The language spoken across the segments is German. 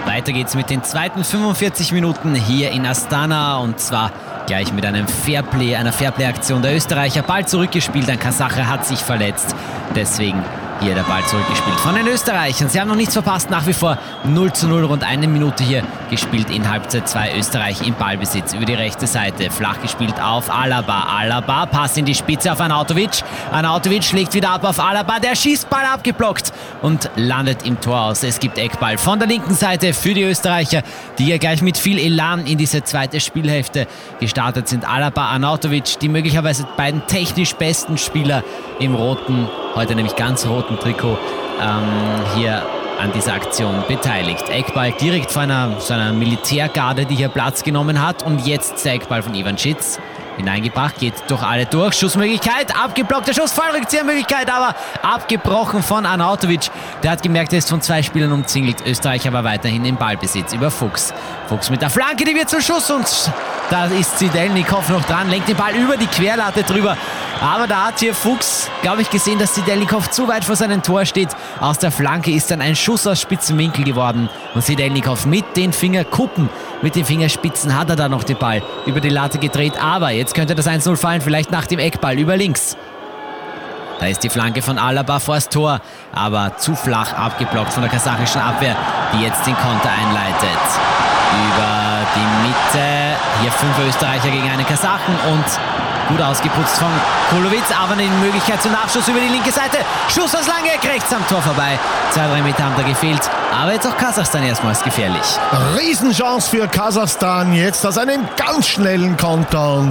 Weiter geht's mit den zweiten 45 Minuten hier in Astana und zwar gleich mit einer Fairplay-Aktion der Österreicher. Ball zurückgespielt, ein Kasache hat sich verletzt, deswegen hier der Ball zurückgespielt von den Österreichern. Sie haben noch nichts verpasst, nach wie vor 0:0, rund eine Minute hier gespielt in Halbzeit 2. Österreich im Ballbesitz über die rechte Seite. Flach gespielt auf Alaba, Pass in die Spitze auf Arnautovic. Arnautovic schlägt wieder ab auf Alaba, der schießt, Ball abgeblockt und landet im Tor aus. Es gibt Eckball von der linken Seite für die Österreicher, die hier gleich mit viel Elan in diese zweite Spielhälfte gestartet sind. Alaba, Arnautovic, die möglicherweise beiden technisch besten Spieler im roten, heute nämlich ganz roten Trikot, hier an dieser Aktion beteiligt. Eckball direkt vor so einer Militärgarde, die hier Platz genommen hat. Und jetzt der Eckball von Ivancic. Hineingebracht, geht durch alle durch. Schussmöglichkeit, abgeblockter Schuss, Fallrückziehermöglichkeit, aber abgebrochen von Arnautovic. Der hat gemerkt, er ist von zwei Spielern umzingelt. Österreich aber weiterhin im Ballbesitz über Fuchs. Fuchs mit der Flanke, die wird zum Schuss und da ist Zidelnikov noch dran, lenkt den Ball über die Querlatte drüber. Aber da hat hier Fuchs, glaube ich, gesehen, dass Zidelnikov zu weit vor seinem Tor steht. Aus der Flanke ist dann ein Schuss aus spitzen Winkel geworden. Und Zidelnikov mit den Fingerkuppen, mit den Fingerspitzen hat er da noch den Ball über die Latte gedreht. Aber jetzt könnte das 1:0 fallen, vielleicht nach dem Eckball über links. Da ist die Flanke von Alaba vors Tor, aber zu flach abgeblockt von der kasachischen Abwehr, die jetzt den Konter einleitet. Über die Mitte, hier 5 Österreicher gegen einen Kasachen und gut ausgeputzt von Kolowitz, aber eine Möglichkeit zum Nachschuss über die linke Seite. Schuss aus Langeck, rechts am Tor vorbei. 2-3 Meter haben da gefehlt, aber jetzt auch Kasachstan erstmals gefährlich. Riesenchance für Kasachstan, jetzt aus einem ganz schnellen Konter und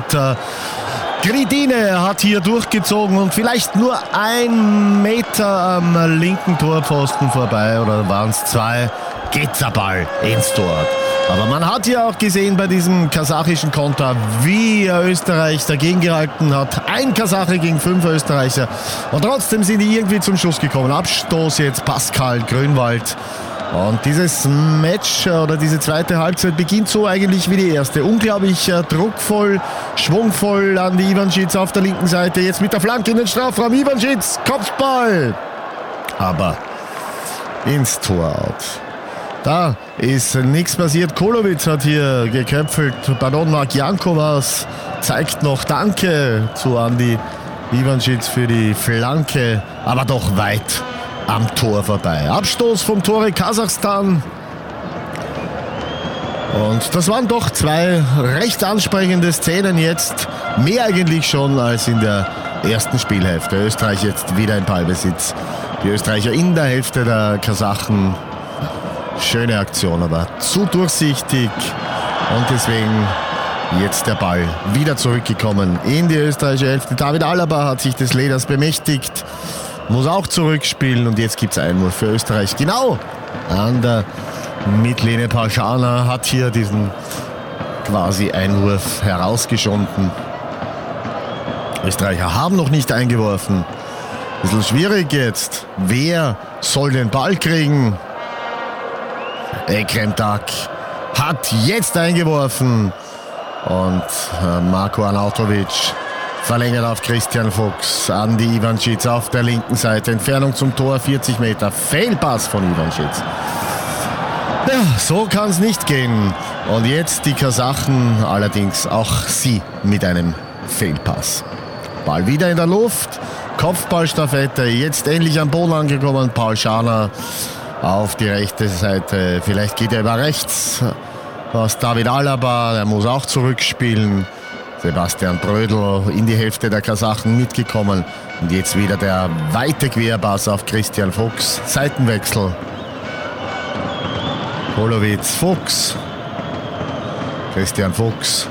Gridine hat hier durchgezogen und vielleicht nur 1 Meter am linken Torpfosten vorbei, oder waren es 2, geht der Ball ins Tor. Aber man hat ja auch gesehen bei diesem kasachischen Konter, wie Österreich dagegen gehalten hat. 1 Kasache gegen 5 Österreicher. Und trotzdem sind die irgendwie zum Schuss gekommen. Abstoß jetzt Pascal Grünwald. Und dieses Match oder diese zweite Halbzeit beginnt so eigentlich wie die erste. Unglaublich druckvoll, schwungvoll an die Ivancic auf der linken Seite. Jetzt mit der Flanke in den Strafraum. Ivancic, Kopfball. Aber ins Tor out. Da ist nichts passiert. Kolowitz hat hier geköpfelt. Pardon, Mark Jankovas zeigt noch Danke zu Andi Ivancic für die Flanke, aber doch weit am Tor vorbei. Abstoß vom Tore Kasachstan. Und das waren doch 2 recht ansprechende Szenen jetzt. Mehr eigentlich schon als in der ersten Spielhälfte. Österreich jetzt wieder im Ballbesitz. Die Österreicher in der Hälfte der Kasachen. Schöne Aktion, aber zu durchsichtig und deswegen jetzt der Ball wieder zurückgekommen in die österreichische Hälfte. David Alaba hat sich des Leders bemächtigt, muss auch zurückspielen und jetzt gibt es Einwurf für Österreich. Genau an der Mittellinie. Palschana hat hier diesen quasi Einwurf herausgeschonden. Österreicher haben noch nicht eingeworfen. Bisschen schwierig jetzt. Wer soll den Ball kriegen? Ekrem Tak hat jetzt eingeworfen und Marko Arnautovic verlängert auf Christian Fuchs. Andi Ivancic auf der linken Seite. Entfernung zum Tor 40 Meter. Fehlpass von Ivancic. Ja, so kann es nicht gehen. Und jetzt die Kasachen, allerdings auch sie mit einem Fehlpass. Ball wieder in der Luft. Kopfballstaffette. Jetzt endlich am Boden angekommen. Paul Schana auf die rechte Seite, vielleicht geht er über rechts, was David Alaba, der muss auch zurückspielen. Sebastian Brödel in die Hälfte der Kasachen mitgekommen und jetzt wieder der weite Querpass auf Christian Fuchs. Seitenwechsel. Kolowitz, Fuchs. Christian Fuchs.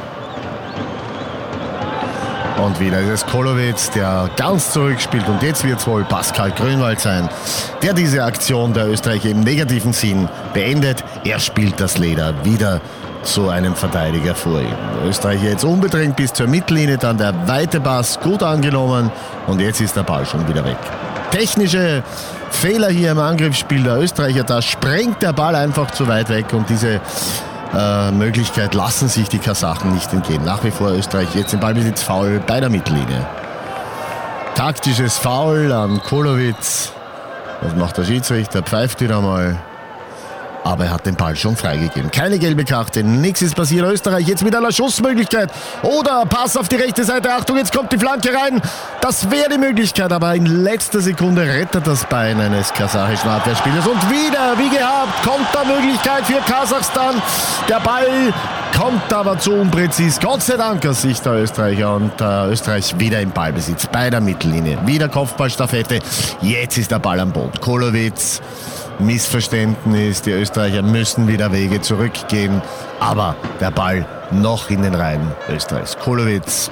Und wieder ist es Kolowitz, der ganz zurückspielt. Und jetzt wird es wohl Pascal Grünwald sein, der diese Aktion der Österreicher im negativen Sinn beendet. Er spielt das Leder wieder zu einem Verteidiger vor ihm. Österreicher jetzt unbedrängt bis zur Mittellinie, dann der weite Pass gut angenommen. Und jetzt ist der Ball schon wieder weg. Technische Fehler hier im Angriffsspiel der Österreicher. Da sprengt der Ball einfach zu weit weg und diese Möglichkeit lassen sich die Kasachen nicht entgehen. Nach wie vor Österreich jetzt im Ballbesitz, Foul bei der Mittellinie. Taktisches Foul an Kolowitz. Was macht der Schiedsrichter? Pfeift wieder mal. aber er hat den Ball schon freigegeben. Keine gelbe Karte, nichts ist passiert. Österreich jetzt mit einer Schussmöglichkeit oder Pass auf die rechte Seite. Achtung, jetzt kommt die Flanke rein. Das wäre die Möglichkeit, aber in letzter Sekunde rettet das Bein eines kasachischen Abwehrspielers. Und wieder, wie gehabt, Kontermöglichkeit für Kasachstan. Der Ball kommt aber zu unpräzis. Gott sei Dank aus Sicht der Österreicher. Und Österreich wieder im Ballbesitz bei der Mittellinie. Wieder Kopfballstaffette. Jetzt ist der Ball am Boden. Kolowitz. Missverständnis, die Österreicher müssen wieder Wege zurückgehen, aber der Ball noch in den Reihen Österreichs. Kolowitz.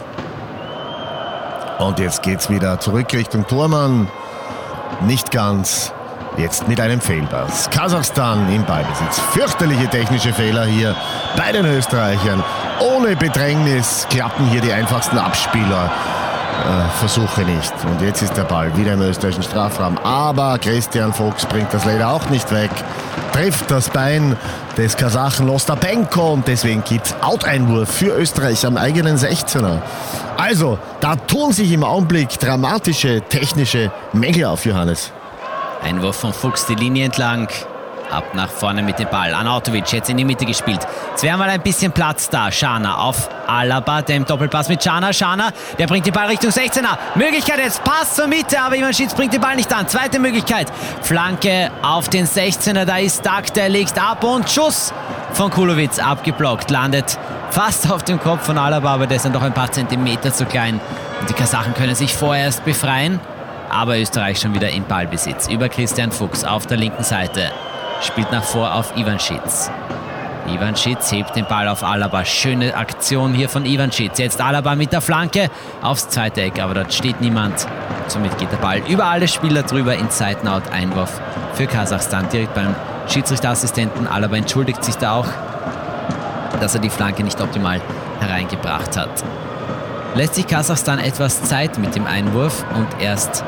Und jetzt geht's wieder zurück Richtung Thormann. Nicht ganz. Jetzt mit einem Fehlpass. Kasachstan im Ballbesitz. Fürchterliche technische Fehler hier bei den Österreichern. Ohne Bedrängnis klappen hier die einfachsten Abspieler. Versuche nicht. Und jetzt ist der Ball wieder im österreichischen Strafraum. Aber Christian Fuchs bringt das leider auch nicht weg. Trifft das Bein des Kasachen Ostapenko und deswegen gibt es Out-Einwurf für Österreich am eigenen 16er. Also, da tun sich im Augenblick dramatische technische Mängel auf, Johannes. Einwurf von Fuchs die Linie entlang. Ab nach vorne mit dem Ball. Arnautovic jetzt in die Mitte gespielt. Es wäre mal ein bisschen Platz da. Schana auf Alaba, dem Doppelpass mit Schana. Schana, der bringt den Ball Richtung 16er. Möglichkeit jetzt, Pass zur Mitte, aber Ivanschitz bringt den Ball nicht an. Zweite Möglichkeit. Flanke auf den 16er, da ist Dak, der legt ab und Schuss von Kulowitz abgeblockt. Landet fast auf dem Kopf von Alaba, aber der ist dann doch ein paar Zentimeter zu klein. Und die Kasachen können sich vorerst befreien. Aber Österreich schon wieder im Ballbesitz. Über Christian Fuchs auf der linken Seite. Spielt nach vor auf Ivanschitz. Ivanschitz hebt den Ball auf Alaba. Schöne Aktion hier von Ivanschitz. Jetzt Alaba mit der Flanke aufs zweite Eck, aber dort steht niemand. Somit geht der Ball über alle Spieler drüber in Seitenout. Einwurf für Kasachstan. Direkt beim Schiedsrichterassistenten. Alaba entschuldigt sich da auch, dass er die Flanke nicht optimal hereingebracht hat. Lässt sich Kasachstan etwas Zeit mit dem Einwurf und erst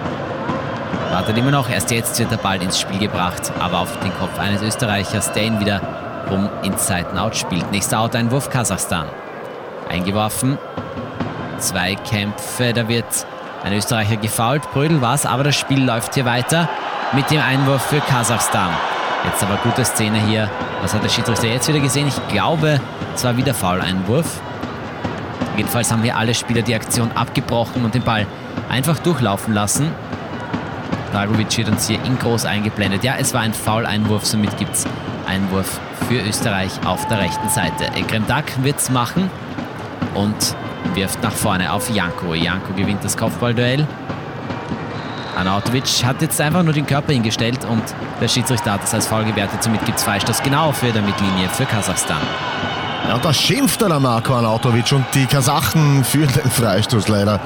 jetzt wird der Ball ins Spiel gebracht, aber auf den Kopf eines Österreichers, der ihn wieder rum ins Seitenout spielt. Nächster Out-Einwurf Kasachstan. Eingeworfen. Zweikämpfe, da wird ein Österreicher gefoult. Brödel war es, aber das Spiel läuft hier weiter mit dem Einwurf für Kasachstan. Jetzt aber gute Szene hier. Was hat der Schiedsrichter jetzt wieder gesehen? Ich glaube, es war wieder Foul-Einwurf. Jedenfalls haben hier alle Spieler die Aktion abgebrochen und den Ball einfach durchlaufen lassen. Dragovic wird uns hier in groß eingeblendet. Ja, es war ein Foul-Einwurf, somit gibt es Einwurf für Österreich auf der rechten Seite. Ekrem Dak wird es machen und wirft nach vorne auf Janko. Janko gewinnt das Kopfballduell. Arnautovic hat jetzt einfach nur den Körper hingestellt und der Schiedsrichter hat es als Foul gewertet. Somit gibt es Freistoß genau für der Mittellinie für Kasachstan. Ja, da schimpft der Marko Arnautovic und die Kasachen führen den Freistoß leider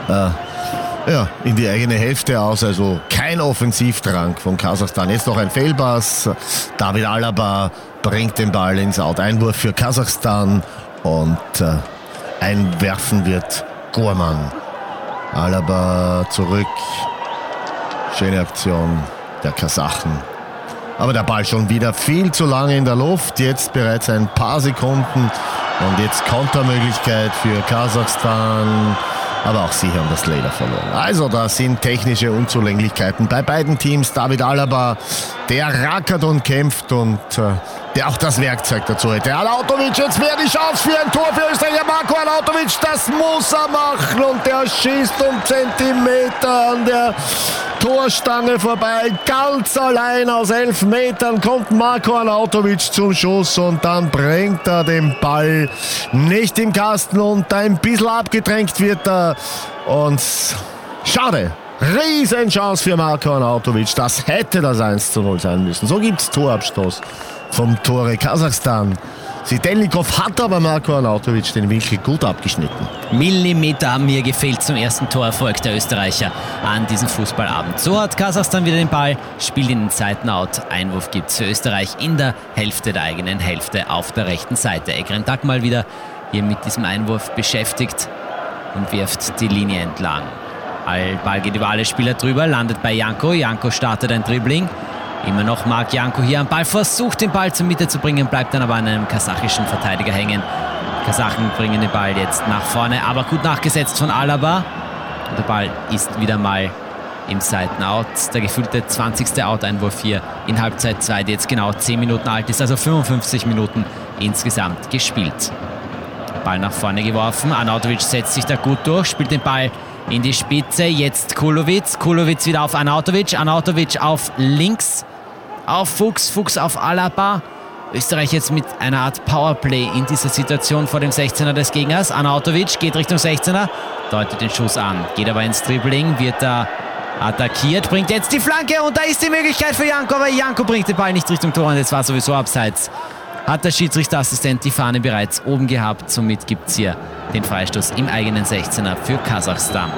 in die eigene Hälfte aus. Also kein Offensivdrang von Kasachstan. Jetzt noch ein Fehlpass. David Alaba bringt den Ball ins Out. Einwurf für Kasachstan und einwerfen wird Gorman. Alaba zurück. Schöne Aktion der Kasachen. Aber der Ball schon wieder viel zu lange in der Luft. Jetzt bereits ein paar Sekunden. Und jetzt Kontermöglichkeit für Kasachstan. Aber auch sie haben das Leder verloren. Also da sind technische Unzulänglichkeiten bei beiden Teams. David Alaba, der rackert und kämpft und der auch das Werkzeug dazu hätte. Arnautovic, jetzt wäre die Chance für ein Tor für Österreich. Marko Arnautovic, das muss er machen. Und der schießt um Zentimeter an der Torstange vorbei. Ganz allein aus 11 Metern kommt Marko Arnautovic zum Schuss und dann bringt er den Ball nicht im Kasten und ein bisschen abgedrängt wird er. Und schade. Riesenchance für Marko Arnautovic. Das hätte das 1:0 sein müssen. So gibt es Torabstoß vom Tore Kasachstan. Sidelnikov hat aber Marko Arnautovic den Winkel gut abgeschnitten. Millimeter haben mir gefehlt zum ersten Torerfolg der Österreicher an diesem Fußballabend. So hat Kasachstan wieder den Ball, spielt in den Seitenout. Einwurf gibt es für Österreich in der Hälfte der eigenen Hälfte auf der rechten Seite. Ekrem Dak mal wieder hier mit diesem Einwurf beschäftigt und wirft die Linie entlang. Ball geht über alle Spieler drüber, landet bei Janko. Janko startet ein Dribbling. Immer noch Marc Janko hier am Ball, versucht den Ball zur Mitte zu bringen, bleibt dann aber an einem kasachischen Verteidiger hängen. Kasachen bringen den Ball jetzt nach vorne, aber gut nachgesetzt von Alaba. Und der Ball ist wieder mal im Seitenout. Der gefühlte 20. Out-Einwurf hier in Halbzeit 2, die jetzt genau 10 Minuten alt ist, also 55 Minuten insgesamt gespielt. Ball nach vorne geworfen, Arnautovic setzt sich da gut durch, spielt den Ball in die Spitze, jetzt Kulowitz wieder auf Arnautovic auf links, auf Fuchs auf Alaba. Österreich jetzt mit einer Art Powerplay in dieser Situation vor dem 16er des Gegners. Arnautovic geht Richtung 16er, deutet den Schuss an, geht aber ins Dribbling, wird da attackiert, bringt jetzt die Flanke und da ist die Möglichkeit für Janko, aber Janko bringt den Ball nicht Richtung Tor und jetzt war sowieso abseits. Hat der Schiedsrichterassistent die Fahne bereits oben gehabt, somit gibt es hier den Freistoß im eigenen 16er für Kasachstan.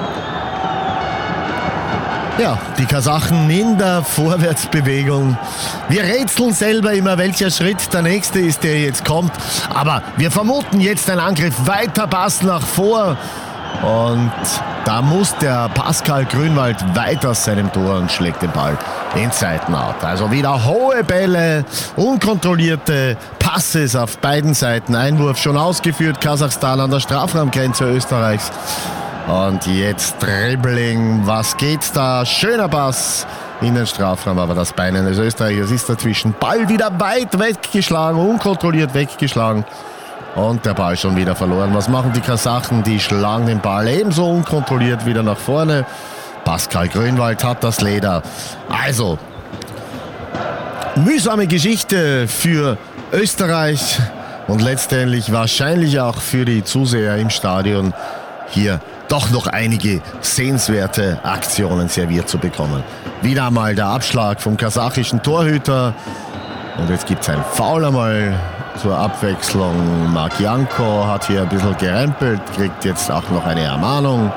Ja, die Kasachen in der Vorwärtsbewegung. Wir rätseln selber immer, welcher Schritt der nächste ist, der jetzt kommt. Aber wir vermuten jetzt einen Angriff, weiter Pass nach vor. Und da muss der Pascal Grünwald weit aus seinem Tor und schlägt den Ball ins Seitenout. Also wieder hohe Bälle, unkontrollierte Passes auf beiden Seiten. Einwurf schon ausgeführt, Kasachstan an der Strafraumgrenze Österreichs. Und jetzt Dribbling, was geht da? Schöner Pass in den Strafraum, aber das Bein eines Österreichers ist dazwischen. Ball wieder weit weggeschlagen, unkontrolliert weggeschlagen. Und der Ball schon wieder verloren. Was machen die Kasachen? Die schlagen den Ball ebenso unkontrolliert wieder nach vorne. Pascal Grünwald hat das Leder. Also, mühsame Geschichte für Österreich und letztendlich wahrscheinlich auch für die Zuseher im Stadion, hier doch noch einige sehenswerte Aktionen serviert zu bekommen. Wieder einmal der Abschlag vom kasachischen Torhüter. Und jetzt gibt es ein Foul einmal zur Abwechslung. Marc Janko hat hier ein bisschen gerempelt, kriegt jetzt auch noch eine Ermahnung.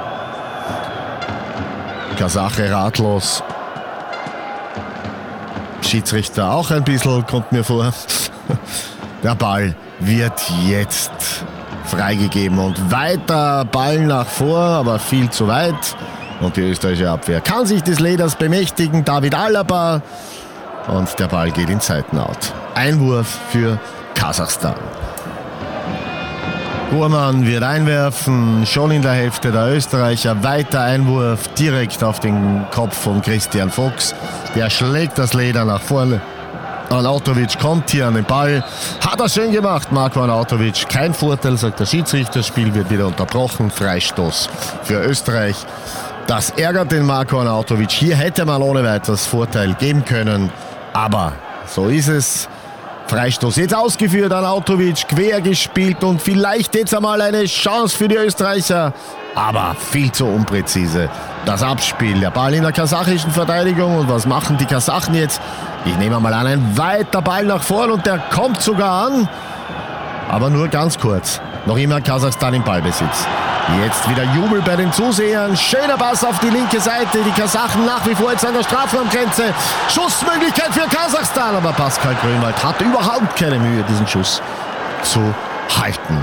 Kasache ratlos. Schiedsrichter auch ein bisschen, kommt mir vor. Der Ball wird jetzt freigegeben und weiter Ball nach vor, aber viel zu weit. Und die österreichische Abwehr kann sich des Leders bemächtigen. David Alaba. Und der Ball geht ins Seitenout. Einwurf für Kasachstan. Burmann wird einwerfen, schon in der Hälfte der Österreicher. Weiter Einwurf direkt auf den Kopf von Christian Fuchs. Der schlägt das Leder nach vorne. Arnautovic kommt hier an den Ball. Hat er schön gemacht, Marko Arnautovic. Kein Vorteil, sagt der Schiedsrichter. Das Spiel wird wieder unterbrochen. Freistoß für Österreich. Das ärgert den Marko Arnautovic. Hier hätte man ohne weiteres Vorteil geben können. Aber so ist es. Freistoß jetzt ausgeführt, Arnautovic quer gespielt und vielleicht jetzt einmal eine Chance für die Österreicher. Aber viel zu unpräzise. Das Abspiel, der Ball in der kasachischen Verteidigung. Und was machen die Kasachen jetzt? Ich nehme mal an, ein weiter Ball nach vorn und der kommt sogar an. Aber nur ganz kurz. Noch immer Kasachstan im Ballbesitz. Jetzt wieder Jubel bei den Zusehern. Schöner Pass auf die linke Seite. Die Kasachen nach wie vor jetzt an der Strafraumgrenze. Schussmöglichkeit für Kasachstan. Aber Pascal Grünwald hat überhaupt keine Mühe, diesen Schuss zu halten.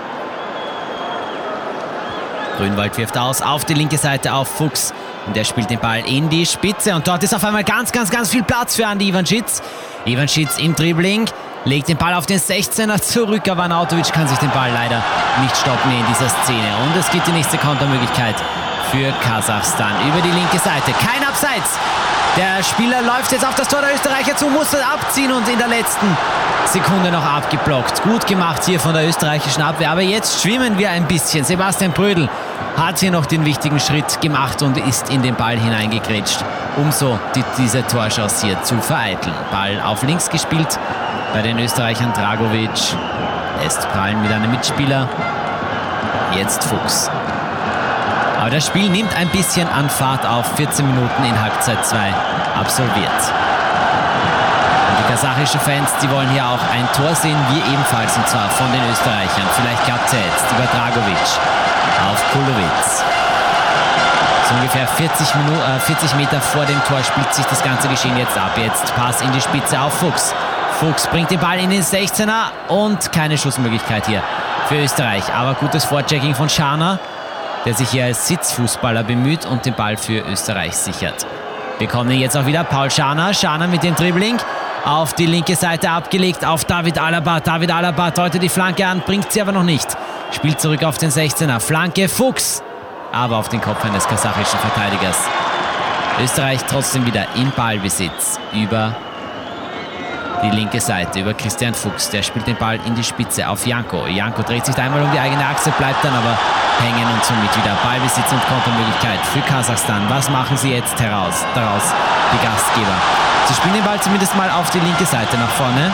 Grünwald wirft aus auf die linke Seite auf Fuchs. Und der spielt den Ball in die Spitze. Und dort ist auf einmal ganz viel Platz für Andi Ivanschitz. Ivanschitz im Dribbling. Legt den Ball auf den 16er zurück, aber Arnautovic kann sich den Ball leider nicht stoppen in dieser Szene. Und es gibt die nächste Kontermöglichkeit für Kasachstan über die linke Seite. Kein Abseits. Der Spieler läuft jetzt auf das Tor der Österreicher zu, muss das abziehen und in der letzten Sekunde noch abgeblockt. Gut gemacht hier von der österreichischen Abwehr, aber jetzt schwimmen wir ein bisschen. Sebastian Brödel hat hier noch den wichtigen Schritt gemacht und ist in den Ball hineingegrätscht, um so diese Torchance hier zu vereiteln. Ball auf links gespielt bei den Österreichern. Dragovic lässt prallen mit einem Mitspieler. Jetzt Fuchs. Aber das Spiel nimmt ein bisschen an Fahrt auf. 14 Minuten in Halbzeit 2 absolviert. Und die kasachischen Fans, die wollen hier auch ein Tor sehen, wir ebenfalls, und zwar von den Österreichern. Vielleicht klappt es ja jetzt über Dragovic auf Kulowitz. So ungefähr 40 Meter vor dem Tor spielt sich das ganze Geschehen jetzt ab. Jetzt Pass in die Spitze auf Fuchs. Fuchs bringt den Ball in den 16er und keine Schussmöglichkeit hier für Österreich. Aber gutes Vorchecking von Scharner, der sich hier als Sitzfußballer bemüht und den Ball für Österreich sichert. Wir kommen jetzt auch wieder Paul Scharner. Scharner mit dem Dribbling auf die linke Seite abgelegt auf David Alaba. David Alaba deutet die Flanke an, bringt sie aber noch nicht. Spielt zurück auf den 16er. Flanke Fuchs, aber auf den Kopf eines kasachischen Verteidigers. Österreich trotzdem wieder in Ballbesitz über die linke Seite, über Christian Fuchs. Der spielt den Ball in die Spitze auf Janko. Janko dreht sich da einmal um die eigene Achse, bleibt dann aber hängen und somit wieder Ballbesitz und Kontermöglichkeit für Kasachstan. Was machen sie jetzt daraus, die Gastgeber? Sie spielen den Ball zumindest mal auf die linke Seite nach vorne.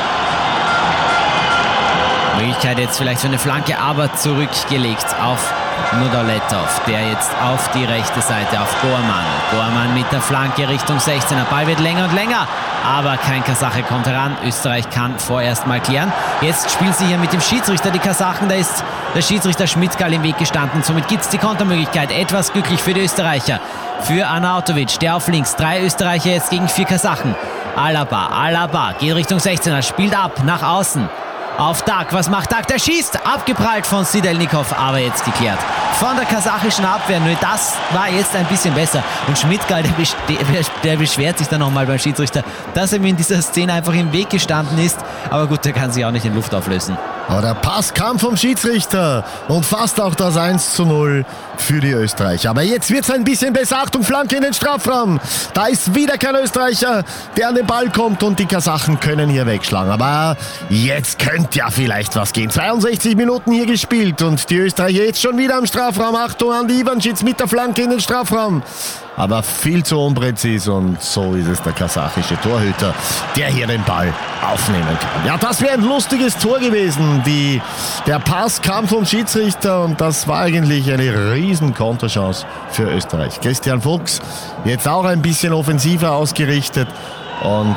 Möglichkeit jetzt vielleicht für eine Flanke, aber zurückgelegt auf Nudoletov, der jetzt auf die rechte Seite, auf Bormann. Bormann mit der Flanke Richtung 16er. Ball wird länger und länger, aber kein Kasache kommt heran. Österreich kann vorerst mal klären. Jetzt spielen sie hier mit dem Schiedsrichter, die Kasachen. Da ist der Schiedsrichter Schmidtgal im Weg gestanden. Somit gibt es die Kontermöglichkeit. Etwas glücklich für die Österreicher. Für Arnautovic, der auf links. 3 Österreicher jetzt gegen 4 Kasachen. Alaba geht Richtung 16er, spielt ab, nach außen. Auf Dak, was macht Dak? Der schießt, abgeprallt von Sidelnikov, aber jetzt geklärt von der kasachischen Abwehr. Nur das war jetzt ein bisschen besser. Und Schmidtgal, der beschwert sich dann nochmal beim Schiedsrichter, dass er mir in dieser Szene einfach im Weg gestanden ist. Aber gut, der kann sich auch nicht in Luft auflösen. Aber der Pass kam vom Schiedsrichter und fast auch das 1:0 für die Österreicher. Aber jetzt wird es ein bisschen besser. Achtung, Flanke in den Strafraum. Da ist wieder kein Österreicher, der an den Ball kommt und die Kasachen können hier wegschlagen. Aber jetzt könnte ja vielleicht was gehen. 62 Minuten hier gespielt und die Österreicher jetzt schon wieder am Strafraum. Achtung, Andi Ivancic mit der Flanke in den Strafraum. Aber viel zu unpräzis und so ist es der kasachische Torhüter, der hier den Ball aufnehmen kann. Ja, das wäre ein lustiges Tor gewesen. Der Pass kam vom Schiedsrichter und das war eigentlich eine riesen Konterchance für Österreich. Christian Fuchs jetzt auch ein bisschen offensiver ausgerichtet und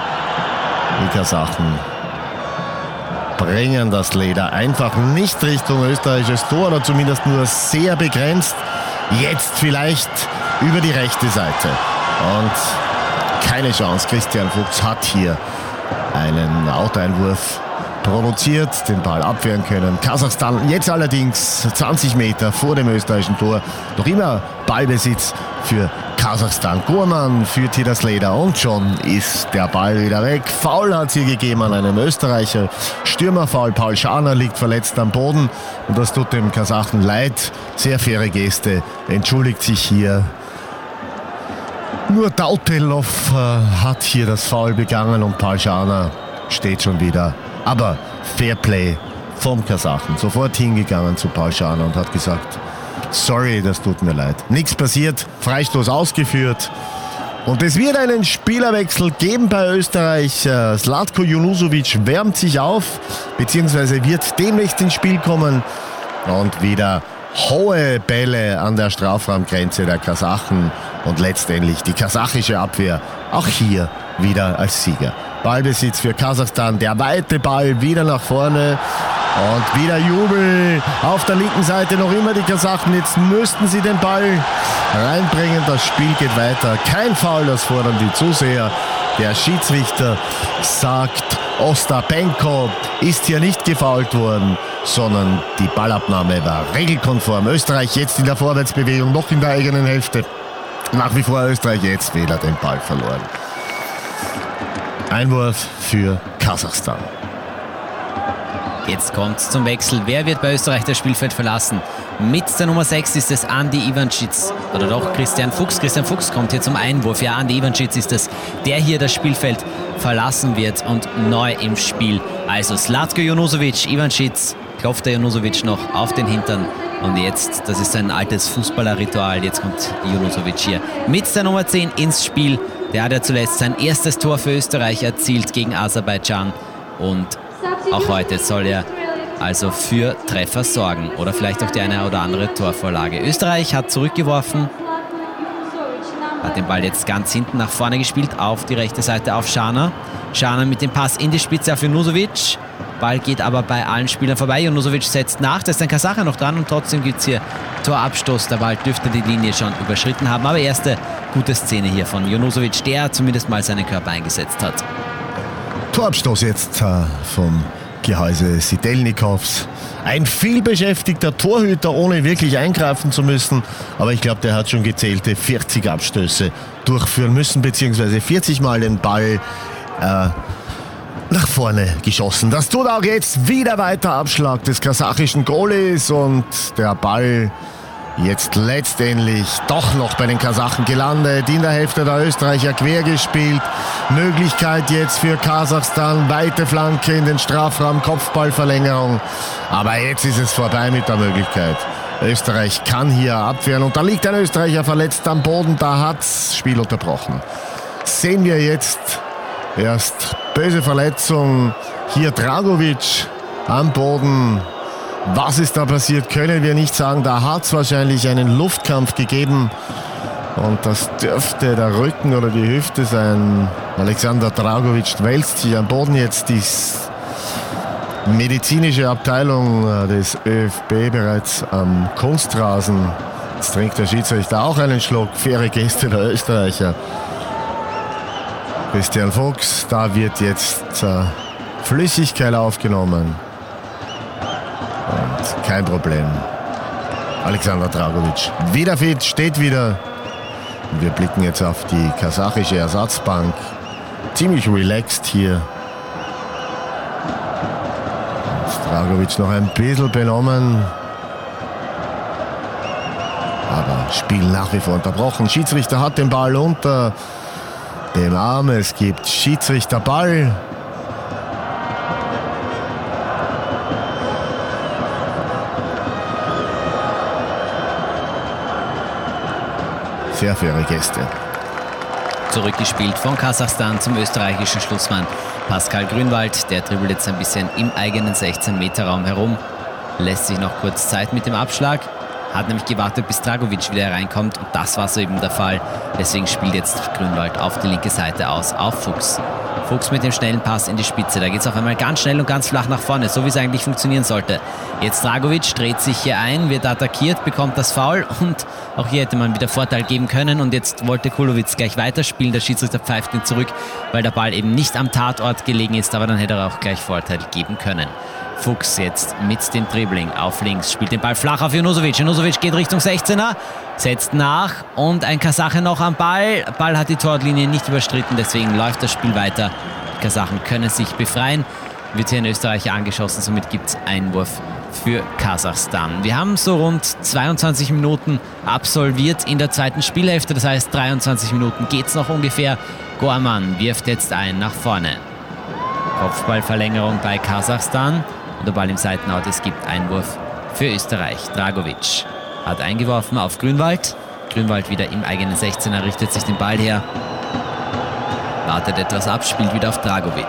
die Kasachen bringen das Leder einfach nicht Richtung österreichisches Tor oder zumindest nur sehr begrenzt. Jetzt vielleicht über die rechte Seite. Und keine Chance. Christian Fuchs hat hier einen Outeinwurf provoziert, den Ball abwehren können. Kasachstan jetzt allerdings 20 Meter vor dem österreichischen Tor. Noch immer Ballbesitz für Kasachstan. Gurman führt hier das Leder und schon ist der Ball wieder weg. Foul hat es hier gegeben an einem Österreicher. Stürmerfoul. Paul Schaner liegt verletzt am Boden und das tut dem Kasachen leid. Sehr faire Geste. Entschuldigt sich hier. Nur Dautelov hat hier das Foul begangen und Paul Schaner steht schon wieder. Aber Fairplay vom Kasachen. Sofort hingegangen zu Paul Schaner und hat gesagt, sorry, das tut mir leid. Nichts passiert, Freistoß ausgeführt. Und es wird einen Spielerwechsel geben bei Österreich. Zlatko Junusovic wärmt sich auf, beziehungsweise wird demnächst ins Spiel kommen. Und wieder hohe Bälle an der Strafraumgrenze der Kasachen. Und letztendlich die kasachische Abwehr auch hier wieder als Sieger. Ballbesitz für Kasachstan, der weite Ball wieder nach vorne und wieder Jubel auf der linken Seite, noch immer die Kasachen, jetzt müssten sie den Ball reinbringen, das Spiel geht weiter, kein Foul, das fordern die Zuseher, der Schiedsrichter sagt, Ostapenko ist hier nicht gefoult worden, sondern die Ballabnahme war regelkonform. Österreich jetzt in der Vorwärtsbewegung, noch in der eigenen Hälfte, nach wie vor Österreich jetzt wieder den Ball verloren. Einwurf für Kasachstan. Jetzt kommt es zum Wechsel. Wer wird bei Österreich das Spielfeld verlassen? Mit der Nummer 6 ist es Andi Ivancic oder doch Christian Fuchs. Christian Fuchs kommt hier zum Einwurf. Ja, Andi Ivancic ist es, der hier das Spielfeld verlassen wird und neu im Spiel. Also Zlatko Junusovic, Ivancic, klopft der Junusovic noch auf den Hintern. Und jetzt, das ist ein altes Fußballerritual, jetzt kommt Junusovic hier mit der Nummer 10 ins Spiel. Der hat ja zuletzt sein erstes Tor für Österreich erzielt gegen Aserbaidschan. Und auch heute soll er also für Treffer sorgen oder vielleicht auch die eine oder andere Torvorlage. Österreich hat zurückgeworfen, hat den Ball jetzt ganz hinten nach vorne gespielt, auf die rechte Seite auf Schaner. Schaner mit dem Pass in die Spitze auf Junusovic. Ball geht aber bei allen Spielern vorbei. Junusovic setzt nach, da ist ein Kasacher noch dran und trotzdem gibt es hier Torabstoß. Der Ball dürfte die Linie schon überschritten haben, aber erste gute Szene hier von Junusovic, der zumindest mal seinen Körper eingesetzt hat. Torabstoß jetzt vom Gehäuse Sidelnikovs. Ein vielbeschäftigter Torhüter, ohne wirklich eingreifen zu müssen. Aber ich glaube, der hat schon gezählte 40 Abstöße durchführen müssen, beziehungsweise 40 Mal den Ball nach vorne geschossen. Das tut auch jetzt wieder weiter Abschlag des kasachischen Goalies und der Ball Jetzt letztendlich doch noch bei den Kasachen gelandet, in der Hälfte der Österreicher quer gespielt. Möglichkeit jetzt für Kasachstan, weite Flanke in den Strafraum, Kopfballverlängerung. Aber jetzt ist es vorbei mit der Möglichkeit. Österreich kann hier abwehren und da liegt ein Österreicher verletzt am Boden, da hat's Spiel unterbrochen. Sehen wir jetzt erst böse Verletzung, hier Dragovic am Boden. Was ist da passiert, können wir nicht sagen. Da hat es wahrscheinlich einen Luftkampf gegeben. Und das dürfte der Rücken oder die Hüfte sein. Alexander Dragovic wälzt sich am Boden. Jetzt die medizinische Abteilung des ÖFB bereits am Kunstrasen. Jetzt trinkt der Schiedsrichter auch einen Schluck. Faire Geste der Österreicher. Christian Fuchs, da wird jetzt Flüssigkeit aufgenommen. Und kein Problem. Alexander Dragovic wieder fit, steht wieder. Und wir blicken jetzt auf die kasachische Ersatzbank. Ziemlich relaxed hier. Und Dragovic noch ein bisschen benommen. Aber Spiel nach wie vor unterbrochen. Schiedsrichter hat den Ball unter dem Arm. Es gibt Schiedsrichterball. Sehr faire Gäste. Zurückgespielt von Kasachstan zum österreichischen Schlussmann Pascal Grünwald. Der dribbelt jetzt ein bisschen im eigenen 16-Meter-Raum herum. Lässt sich noch kurz Zeit mit dem Abschlag. Hat nämlich gewartet, bis Dragovic wieder hereinkommt. Und das war soeben der Fall. Deswegen spielt jetzt Grünwald auf die linke Seite aus, auf Fuchs. Fuchs mit dem schnellen Pass in die Spitze. Da geht es auf einmal ganz schnell und ganz flach nach vorne, so wie es eigentlich funktionieren sollte. Jetzt Dragovic dreht sich hier ein, wird attackiert, bekommt das Foul und auch hier hätte man wieder Vorteil geben können. Und jetzt wollte Kulowitz gleich weiterspielen. Der Schiedsrichter pfeift ihn zurück, weil der Ball eben nicht am Tatort gelegen ist, aber dann hätte er auch gleich Vorteil geben können. Fuchs jetzt mit dem Dribbling auf links, spielt den Ball flach auf Junusovic. Junusovic geht Richtung 16er, setzt nach und ein Kasache noch am Ball. Ball hat die Torlinie nicht überstritten, deswegen läuft das Spiel weiter. Die Kasachen können sich befreien. Wird hier ein Österreicher angeschossen, somit gibt es Einwurf für Kasachstan. Wir haben so rund 22 Minuten absolviert in der zweiten Spielhälfte, das heißt 23 Minuten geht es noch ungefähr. Gorman wirft jetzt ein nach vorne. Kopfballverlängerung bei Kasachstan. Und der Ball im Seitenort, es gibt Einwurf für Österreich. Dragovic hat eingeworfen auf Grünwald. Grünwald wieder im eigenen 16er, richtet sich den Ball her. Wartet etwas ab, spielt wieder auf Dragovic.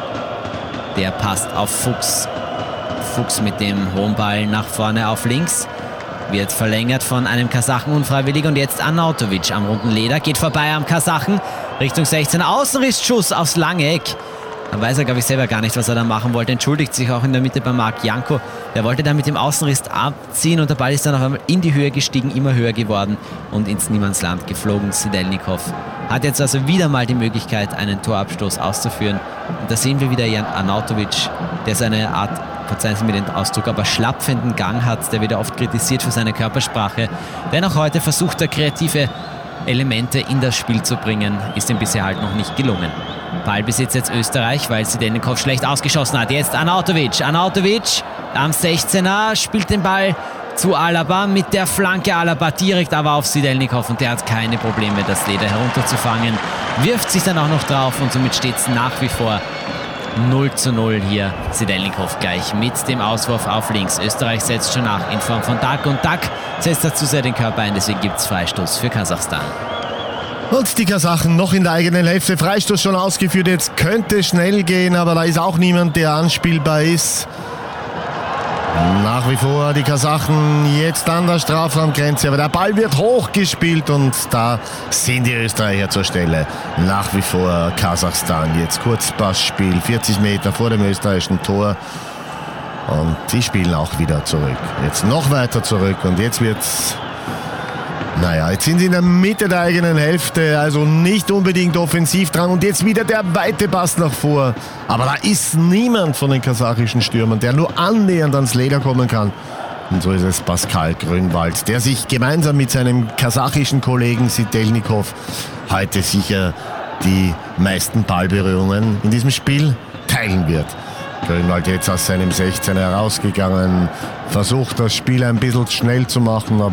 Der passt auf Fuchs. Fuchs mit dem hohen Ball nach vorne auf links. Wird verlängert von einem Kasachen unfreiwillig. Und jetzt Arnautovic am runden Leder. Geht vorbei am Kasachen. Richtung 16er. Außenrissschuss aufs lange Eck. Dann weiß er, glaube ich, selber gar nicht, was er da machen wollte. Entschuldigt sich auch in der Mitte bei Marc Janko. Der wollte dann mit dem Außenriss abziehen und der Ball ist dann auf einmal in die Höhe gestiegen, immer höher geworden und ins Niemandsland geflogen. Sidelnikov hat jetzt also wieder mal die Möglichkeit, einen Torabstoß auszuführen. Und da sehen wir wieder Jan Arnautovic, der seine Art, verzeihen Sie mir den Ausdruck, aber schlapfenden Gang hat. Der wird ja oft kritisiert für seine Körpersprache. Dennoch heute versucht er, kreative Elemente in das Spiel zu bringen. Ist ihm bisher halt noch nicht gelungen. Ballbesitz jetzt Österreich, weil Sidelnikov schlecht ausgeschossen hat. Jetzt Arnautovic. Arnautovic am 16er spielt den Ball zu Alaba mit der Flanke. Alaba direkt aber auf Sidelnikov und der hat keine Probleme, das Leder herunterzufangen. Wirft sich dann auch noch drauf und somit steht es nach wie vor 0:0 hier. Sidelnikov gleich mit dem Auswurf auf links. Österreich setzt schon nach in Form von Dak und Dak setzt dazu sehr den Körper ein, deswegen gibt es Freistoß für Kasachstan. Und die Kasachen noch in der eigenen Hälfte. Freistoß schon ausgeführt. Jetzt könnte schnell gehen, aber da ist auch niemand, der anspielbar ist. Nach wie vor die Kasachen jetzt an der Strafraumgrenze. Aber der Ball wird hochgespielt und da sind die Österreicher zur Stelle. Nach wie vor Kasachstan. Jetzt Kurzpassspiel, 40 Meter vor dem österreichischen Tor. Und die spielen auch wieder zurück. Jetzt noch weiter zurück und jetzt wird's... Naja, jetzt sind sie in der Mitte der eigenen Hälfte, also nicht unbedingt offensiv dran. Und jetzt wieder der weite Pass nach vor. Aber da ist niemand von den kasachischen Stürmern, der nur annähernd ans Leder kommen kann. Und so ist es Pascal Grünwald, der sich gemeinsam mit seinem kasachischen Kollegen Sidelnikov heute sicher die meisten Ballberührungen in diesem Spiel teilen wird. Grünwald jetzt aus seinem 16er herausgegangen, versucht das Spiel ein bisschen schnell zu machen, aber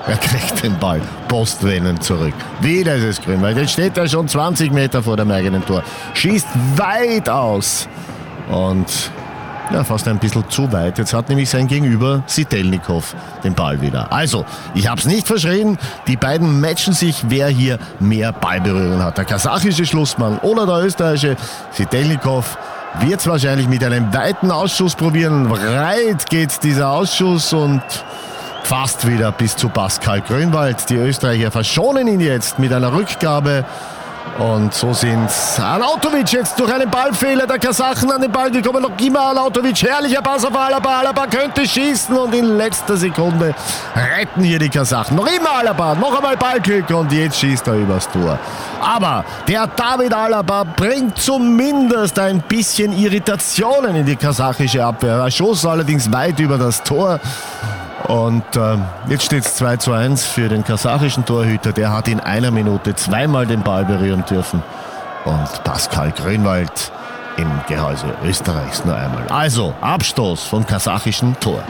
Er kriegt den Ball postwendend zurück. Wieder ist es Grünwald. Jetzt steht er schon 20 Meter vor dem eigenen Tor. Schießt weit aus. Und ja, fast ein bisschen zu weit. Jetzt hat nämlich sein Gegenüber Sitelnikov den Ball wieder. Also, ich habe es nicht verschrien. Die beiden matchen sich, wer hier mehr Ballberührung hat. Der kasachische Schlussmann oder der österreichische Sitelnikov wird es wahrscheinlich mit einem weiten Ausschuss probieren. Weit geht dieser Ausschuss und fast wieder bis zu Pascal Grünwald. Die Österreicher verschonen ihn jetzt mit einer Rückgabe. Und so sind Arnautovic jetzt durch einen Ballfehler der Kasachen an den Ball gekommen. Noch immer Arnautovic, herrlicher Pass auf Alaba. Alaba könnte schießen und in letzter Sekunde retten hier die Kasachen. Noch immer Alaba, noch einmal Ballglück und jetzt schießt er übers Tor. Aber der David Alaba bringt zumindest ein bisschen Irritationen in die kasachische Abwehr. Er schoss allerdings weit über das Tor. Und jetzt steht es 2:1 für den kasachischen Torhüter. Der hat in einer Minute zweimal den Ball berühren dürfen. Und Pascal Grünwald im Gehäuse Österreichs nur einmal. Also Abstoß vom kasachischen Tor.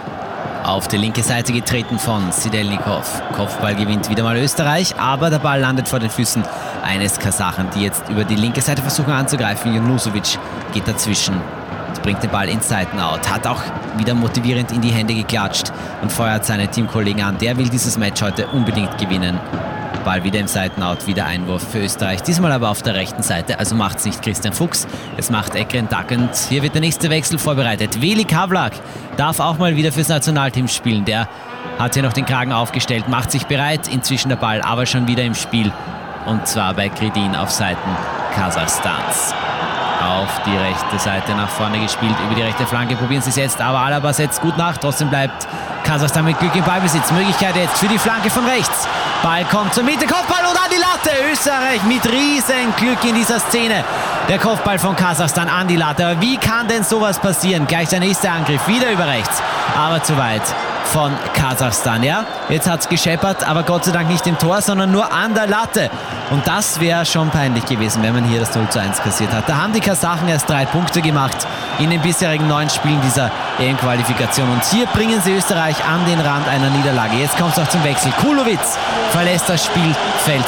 Auf die linke Seite getreten von Sitelnikov. Kopfball gewinnt wieder mal Österreich, aber der Ball landet vor den Füßen eines Kasachen, die jetzt über die linke Seite versuchen anzugreifen. Junusovic geht dazwischen. Bringt den Ball ins Seitenout, hat auch wieder motivierend in die Hände geklatscht und feuert seine Teamkollegen an. Der will dieses Match heute unbedingt gewinnen. Ball wieder im Seitenout, wieder Einwurf für Österreich. Diesmal aber auf der rechten Seite, also macht es nicht Christian Fuchs, es macht Ekren Dackend. Hier wird der nächste Wechsel vorbereitet. Veli Kavlak darf auch mal wieder fürs Nationalteam spielen. Der hat hier noch den Kragen aufgestellt, macht sich bereit. Inzwischen der Ball aber schon wieder im Spiel. Und zwar bei Gridin auf Seiten Kasachstans. Auf die rechte Seite nach vorne gespielt, über die rechte Flanke probieren sie es jetzt, aber Alaba setzt gut nach, trotzdem bleibt Kasachstan mit Glück im Ballbesitz. Möglichkeit jetzt für die Flanke von rechts. Ball kommt zur Mitte, Kopfball und an die Latte. Österreich mit riesen Glück in dieser Szene. Der Kopfball von Kasachstan an die Latte. Aber wie kann denn sowas passieren? Gleich der nächste Angriff, wieder über rechts, aber zu weit von Kasachstan. Ja, jetzt hat es gescheppert, aber Gott sei Dank nicht im Tor, sondern nur an der Latte. Und das wäre schon peinlich gewesen, wenn man hier das 0:1 kassiert hat. Da haben die Kasachen erst 3 Punkte gemacht in den bisherigen 9 Spielen dieser EM-Qualifikation. Und hier bringen sie Österreich an den Rand einer Niederlage. Jetzt kommt es auch zum Wechsel. Kulowitz verlässt das Spielfeld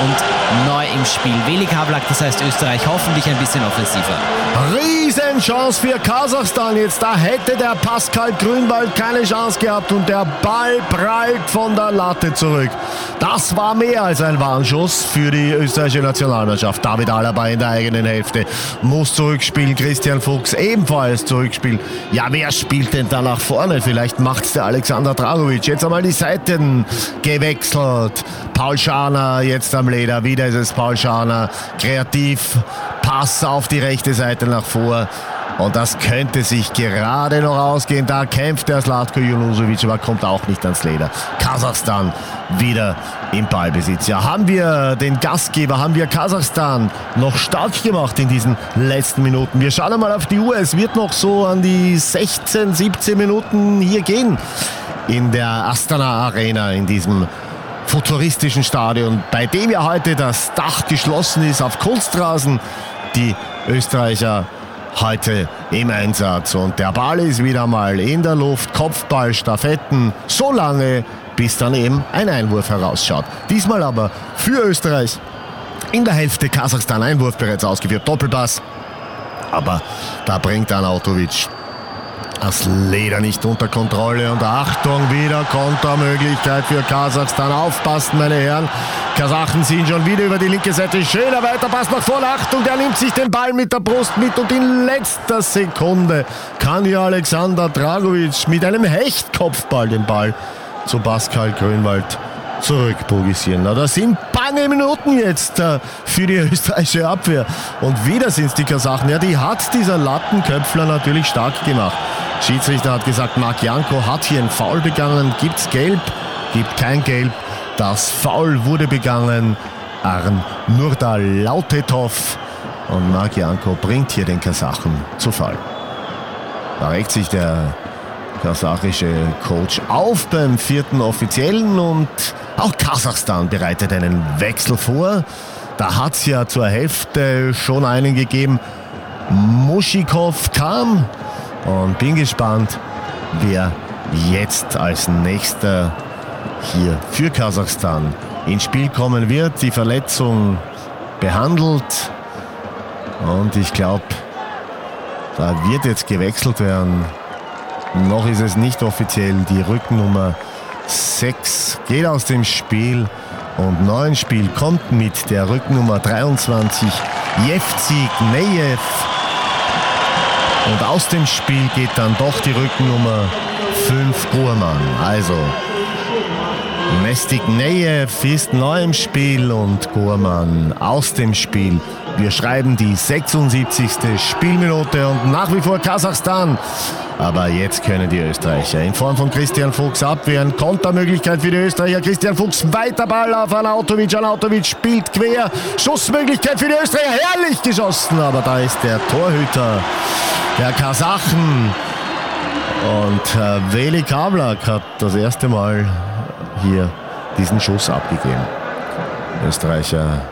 und neu im Spiel Veli Kavlak, das heißt Österreich hoffentlich ein bisschen offensiver. Riesenchance für Kasachstan jetzt. Da hätte der Pascal Grünwald keine Chance gehabt und der Ball prallt von der Latte zurück. Das war mehr als ein Warnschuss für die österreichische Nationalmannschaft. David Alaba in der eigenen Hälfte muss zurückspielen. Christian Fuchs ebenfalls zurückspielen. Ja, wer spielt denn da nach vorne? Vielleicht macht's der Alexander Dragovic. Jetzt einmal die Seiten gewechselt. Paul Scharner jetzt am Leder. Wieder ist es Paul Scharner. Kreativ. Pass auf die rechte Seite nach vor. Und das könnte sich gerade noch ausgehen. Da kämpft der Zlatko Junusovic, aber kommt auch nicht ans Leder. Kasachstan wieder im Ballbesitz. Ja, haben wir den Gastgeber, haben wir Kasachstan noch stark gemacht in diesen letzten Minuten. Wir schauen einmal auf die Uhr. Es wird noch so an die 16, 17 Minuten hier gehen in der Astana Arena, in diesem futuristischen Stadion, bei dem ja heute das Dach geschlossen ist auf Kunstrasen. Die Österreicher heute im Einsatz und der Ball ist wieder mal in der Luft. Kopfball, Stafetten, so lange, bis dann eben ein Einwurf herausschaut. Diesmal aber für Österreich in der Hälfte Kasachstan. Einwurf bereits ausgeführt, Doppelpass. Aber da bringt Arnautovic das Leder nicht unter Kontrolle und Achtung, wieder Kontermöglichkeit für Kasachstan. Aufpassen, meine Herren. Kasachen ziehen schon wieder über die linke Seite. Schöner Weiterpass nach vorne. Achtung, der nimmt sich den Ball mit der Brust mit und in letzter Sekunde kann hier Alexander Dragovic mit einem Hechtkopfball den Ball zu Pascal Grünwald zurückbogisieren. Na, das sind bange Minuten jetzt für die österreichische Abwehr. Und wieder sind es die Kasachen. Ja, die hat dieser Lattenköpfler natürlich stark gemacht. Schiedsrichter hat gesagt, Mark Janko hat hier ein Foul begangen. Gibt's Gelb? Gibt kein Gelb. Das Foul wurde begangen. Nurdal Lautetov. Und Mark Janko bringt hier den Kasachen zu Fall. Da regt sich der kasachische Coach auf beim 4. Offiziellen und auch Kasachstan bereitet einen Wechsel vor. Da hat es ja zur Hälfte schon einen gegeben. Muschikov kam und bin gespannt, wer jetzt als nächster hier für Kasachstan ins Spiel kommen wird. Die Verletzung behandelt und ich glaube, da wird jetzt gewechselt werden. Noch ist es nicht offiziell. Die Rückennummer 6 geht aus dem Spiel und neu ins Spiel kommt mit der Rückennummer 23 Jevzig Nejev. Und aus dem Spiel geht dann doch die Rückennummer 5 Gorman. Also Mestik Nejev ist neu im Spiel und Gorman aus dem Spiel. Wir schreiben die 76. Spielminute und nach wie vor Kasachstan. Aber jetzt können die Österreicher in Form von Christian Fuchs abwehren. Kontermöglichkeit für die Österreicher. Christian Fuchs, weiter Ball auf Arnautovic. Arnautovic spielt quer. Schussmöglichkeit für die Österreicher. Herrlich geschossen. Aber da ist der Torhüter der Kasachen. Und Veli Kavlak hat das erste Mal hier diesen Schuss abgegeben. Österreicher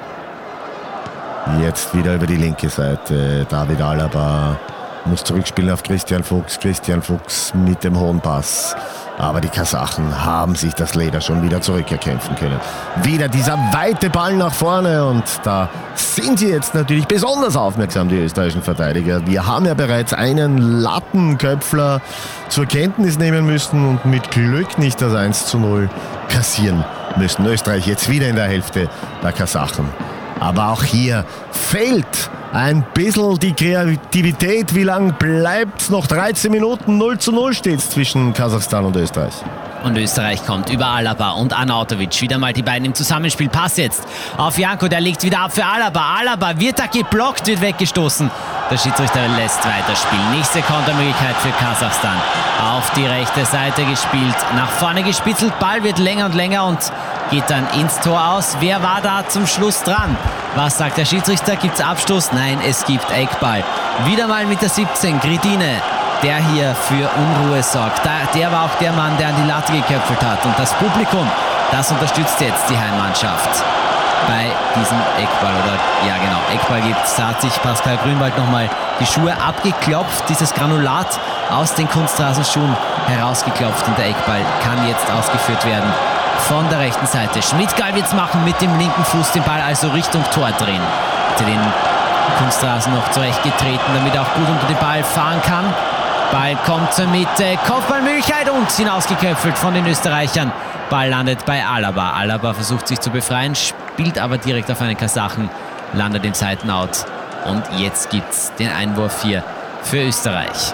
jetzt wieder über die linke Seite. David Alaba muss zurückspielen auf Christian Fuchs. Christian Fuchs mit dem hohen Pass. Aber die Kasachen haben sich das Leder schon wieder zurückerkämpfen können. Wieder dieser weite Ball nach vorne und da sind sie jetzt natürlich besonders aufmerksam, die österreichischen Verteidiger. Wir haben ja bereits einen Lattenköpfler zur Kenntnis nehmen müssen und mit Glück nicht das 1:0 kassieren müssen. Österreich jetzt wieder in der Hälfte der Kasachen. Aber auch hier fehlt ein bisschen die Kreativität. Wie lang bleibt's noch? 13 Minuten, 0:0 steht's zwischen Kasachstan und Österreich. Und Österreich kommt über Alaba und Arnautovic. Wieder mal die beiden im Zusammenspiel. Pass jetzt auf Janko, der legt wieder ab für Alaba. Alaba wird da geblockt, wird weggestoßen. Der Schiedsrichter lässt weiterspielen. Nächste Kontermöglichkeit für Kasachstan. Auf die rechte Seite gespielt, nach vorne gespitzelt. Ball wird länger und länger und geht dann ins Tor aus. Wer war da zum Schluss dran? Was sagt der Schiedsrichter? Gibt es Abstoß? Nein, es gibt Eckball. Wieder mal mit der 17, Gridine, der hier für Unruhe sorgt. Der war auch der Mann, der an die Latte geköpfelt hat. Und das Publikum, das unterstützt jetzt die Heimmannschaft bei diesem Eckball. Oder ja genau, Eckball gibt's. Da hat sich Pascal Grünwald nochmal die Schuhe abgeklopft. Dieses Granulat aus den Kunstrasenschuhen herausgeklopft. Und der Eckball kann jetzt ausgeführt werden von der rechten Seite. Schmidtgall wird's machen mit dem linken Fuß, den Ball also Richtung Tor drehen. Den Kunstrasen noch zurechtgetreten, damit er auch gut unter den Ball fahren kann. Ball kommt zur Mitte, Kopfballmöglichkeit und hinausgeköpfelt von den Österreichern. Ball landet bei Alaba. Alaba versucht sich zu befreien, spielt aber direkt auf einen Kasachen, landet im Seitenout. Und jetzt gibt's den Einwurf hier für Österreich.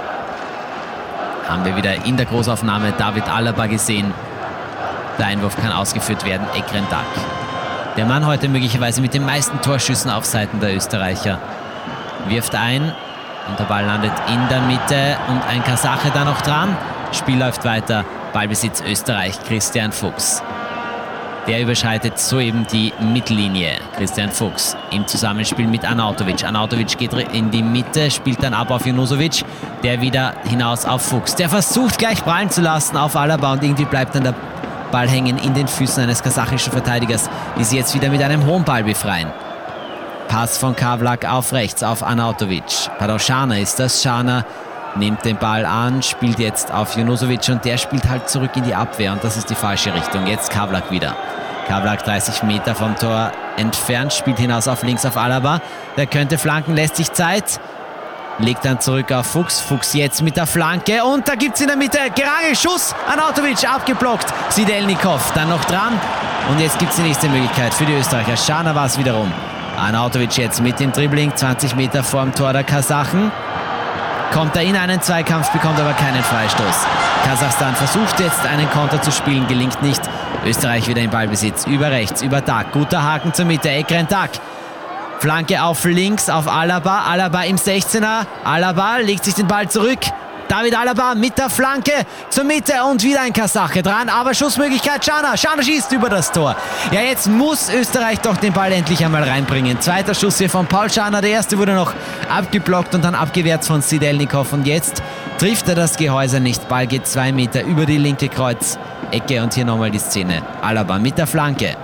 Haben wir wieder in der Großaufnahme David Alaba gesehen. Der Einwurf kann ausgeführt werden, Ekren Dak. Der Mann heute möglicherweise mit den meisten Torschüssen auf Seiten der Österreicher. Wirft ein und der Ball landet in der Mitte und ein Kasache da noch dran. Spiel läuft weiter, Ballbesitz Österreich, Christian Fuchs. Der überschreitet soeben die Mittellinie. Christian Fuchs im Zusammenspiel mit Arnautovic. Arnautovic geht in die Mitte, spielt dann ab auf Junusovic. Der wieder hinaus auf Fuchs. Der versucht gleich prallen zu lassen auf Alaba und irgendwie bleibt dann der Ball hängen in den Füßen eines kasachischen Verteidigers, die sie jetzt wieder mit einem hohen Ball befreien. Pass von Kavlak auf rechts auf Arnautovic. Pardon, Schana ist das. Schana nimmt den Ball an, spielt jetzt auf Junusovic und der spielt halt zurück in die Abwehr und das ist die falsche Richtung. Jetzt Kavlak wieder. Kavlak 30 Meter vom Tor entfernt, spielt hinaus auf links auf Alaba. Der könnte flanken, lässt sich Zeit. Legt dann zurück auf Fuchs. Fuchs jetzt mit der Flanke und da gibt es in der Mitte Gerangel, Schuss. Arnautovic abgeblockt. Sidelnikov dann noch dran und jetzt gibt es die nächste Möglichkeit für die Österreicher. Schana war es wiederum. Arnautovic jetzt mit dem Dribbling, 20 Meter vorm Tor der Kasachen. Kommt er in einen Zweikampf, bekommt aber keinen Freistoß. Kasachstan versucht jetzt einen Konter zu spielen, gelingt nicht. Österreich wieder im Ballbesitz, über rechts, über Dak. Guter Haken zur Mitte, Ekren Dak. Flanke auf links, auf Alaba. Alaba im 16er. Alaba legt sich den Ball zurück. David Alaba mit der Flanke zur Mitte und wieder ein Kasache dran. Aber Schussmöglichkeit Schana. Schana schießt über das Tor. Ja, jetzt muss Österreich doch den Ball endlich einmal reinbringen. Zweiter Schuss hier von Paul Schana. Der erste wurde noch abgeblockt und dann abgewehrt von Sidelnikov. Und jetzt trifft er das Gehäuse nicht. Ball geht 2 Meter über die linke Kreuzecke. Und hier nochmal die Szene. Alaba mit der Flanke.